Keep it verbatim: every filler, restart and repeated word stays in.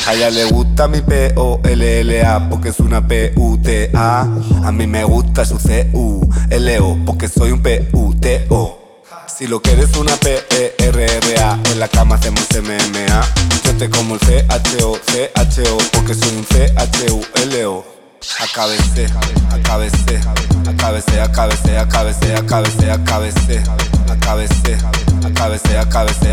A ella le gusta mi P O L L A porque es una P U T A. A mí me gusta su C U L O porque soy un P U T O. Si lo quieres una P E R R A, en la cama hacemos M M A. Yo te como el C H O, C H O porque soy un C H U L O. A cabece, a cabece, a cabece, a cabece, a cabece, a cabece, a cabece, a cabece, a cabece, a cabece.